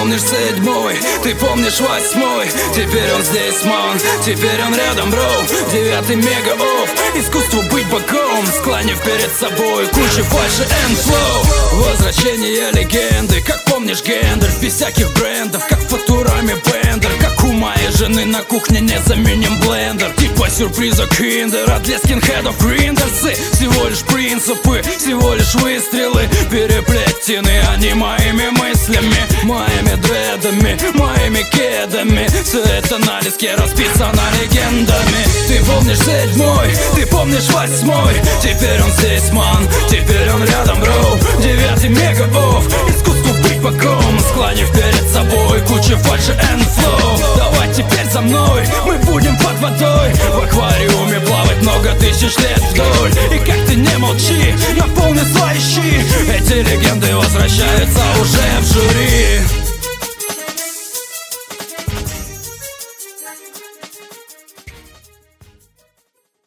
помнишь 7-й, ты помнишь 8-й. Теперь он здесь, ман, теперь он рядом, бро. 9-й мега-офф, искусство быть богом, склонив перед собой кучу фальши and flow. Возвращение легенды, как помнишь Гэндальф, без всяких брендов, как в Футураме Бендер. Как у моей жены на кухне не заменим блендер. Типа сюрприза Киндера для скинхедов гриндерсы. Всего лишь принципы, всего лишь выстрелы, переплетены они моими мыслями, моими дредами, моими кедами. Все это на листке расписано легендами. Ты помнишь 7-й, ты помнишь 8-й. Теперь он здесь, ман, теперь он рядом, бро. 9-й мега-офф, искусство быть богом, склонив перед собой кучу фальши and flow. Давай теперь за мной, мы будем под водой, в аквариуме плавать много тысяч лет вдоль. И как ты не молчи, наполни свои щи, эти легенды возвращаются уже в жюри.